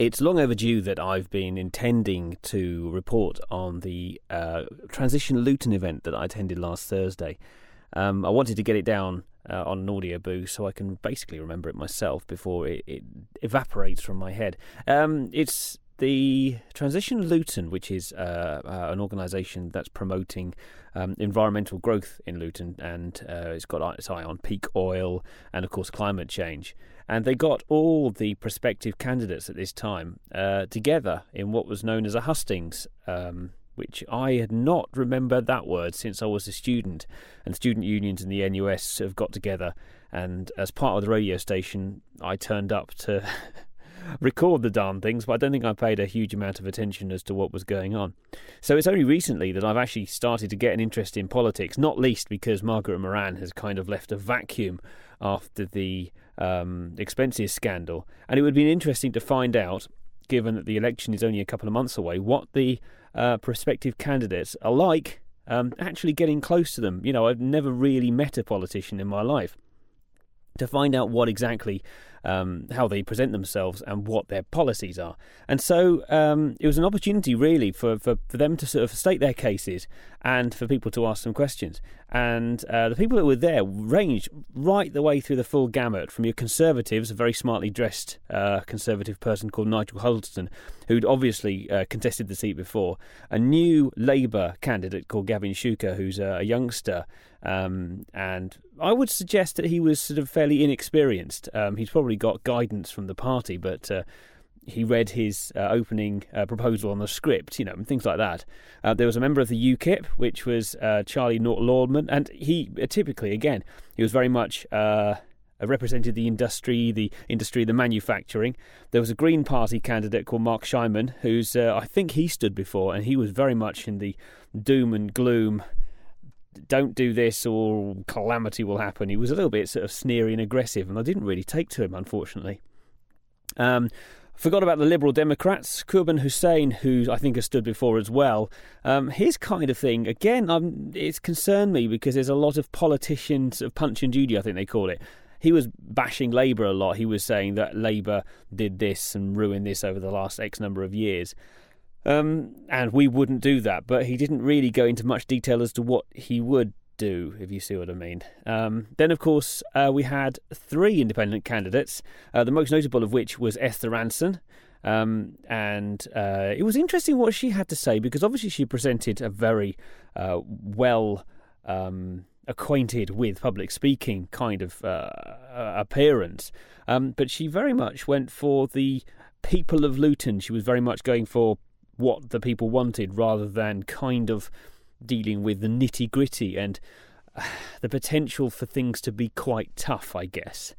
It's long overdue that I've been intending to report on the Transition Luton event that I attended last Thursday. I wanted to get it down on an audio so I can basically remember it myself before it evaporates from my head. It's the Transition Luton, which is an organisation that's promoting environmental growth in Luton, and it's got its eye on peak oil and, of course, climate change. And they got all the prospective candidates at this time together in what was known as a hustings, which I had not remembered that word since I was a student. And student unions and the NUS have got together, and as part of the radio station, I turned up to record the darn things, but I don't think I paid a huge amount of attention as to what was going on. So it's only recently that I've actually started to get an interest in politics, not least because Margaret Moran has kind of left a vacuum after the expenses scandal. And it would be interesting to find out, given that the election is only a couple of months away, what the prospective candidates are like, actually getting close to them. You know, I've never really met a politician in my life, to find out what exactly, how they present themselves and what their policies are. And so it was an opportunity really for them to sort of state their cases and for people to ask them questions. And the people that were there ranged right the way through the full gamut, from your Conservatives, a very smartly dressed Conservative person called Nigel Huddleston, who'd obviously contested the seat before, a new Labour candidate called Gavin Shuker, who's a youngster, and I would suggest that he was sort of fairly inexperienced. He's probably got guidance from the party, but he read his opening proposal on the script, you know, and things like that. There was a member of the UKIP, which was Charlie Norton-Lordman, and he typically, again, he was very much represented the industry, the manufacturing. There was a Green Party candidate called Mark Shyman, who's I think he stood before, and he was very much in the doom and gloom, don't do this or calamity will happen. He was a little bit sort of sneery and aggressive, and I didn't really take to him, unfortunately. Forgot about the Liberal Democrats, Kurban Hussain, who I think has stood before as well. His kind of thing, again, it's concerned me because there's a lot of politicians of Punch and Judy, I think they call it. He was bashing Labour a lot. He was saying that Labour did this and ruined this over the last X number of years. And we wouldn't do that, but he didn't really go into much detail as to what he would do, if you see what I mean. Then, of course, we had 3 independent candidates, the most notable of which was Esther Ranson. And it was interesting what she had to say, because obviously she presented a very well acquainted with public speaking kind of appearance. But she very much went for the people of Luton. She was very much going for what the people wanted, rather than kind of dealing with the nitty-gritty and the potential for things to be quite tough, I guess.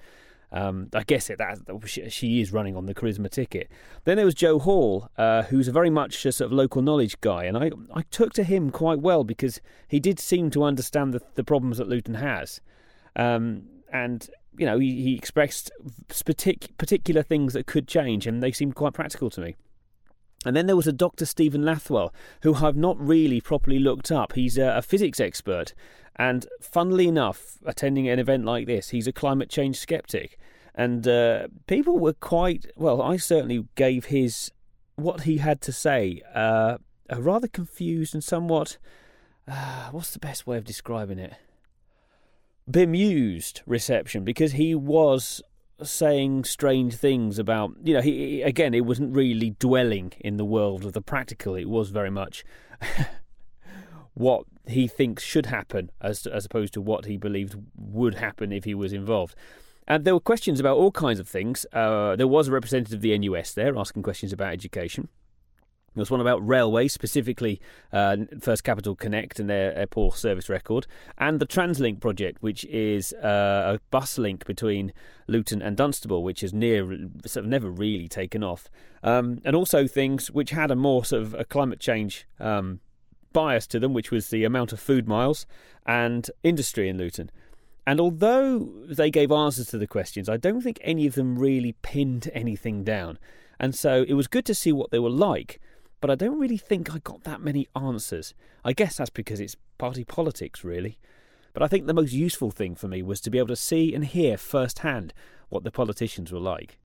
She is running on the charisma ticket. Then there was Joe Hall, who's a very much a sort of local knowledge guy, and I took to him quite well because he did seem to understand the problems that Luton has. And, you know, he expressed particular things that could change, and they seemed quite practical to me. And then there was a Dr. Stephen Lathwell, who I've not really properly looked up. He's a physics expert, and funnily enough, attending an event like this, he's a climate change skeptic. And people were quite, well, I certainly gave what he had to say, a rather confused and somewhat, what's the best way of describing it? Bemused reception, because he was saying strange things about, you know, it wasn't really dwelling in the world of the practical. It was very much what he thinks should happen as opposed to what he believed would happen if he was involved. And there were questions about all kinds of things. There was a representative of the NUS there asking questions about education. There was one about railways, specifically First Capital Connect and their poor service record, and the TransLink project, which is a bus link between Luton and Dunstable, which has never really taken off, and also things which had a more sort of a climate change bias to them, which was the amount of food miles and industry in Luton. And although they gave answers to the questions, I don't think any of them really pinned anything down. And so it was good to see what they were like, but I don't really think I got that many answers. I guess that's because it's party politics, really. But I think the most useful thing for me was to be able to see and hear firsthand what the politicians were like.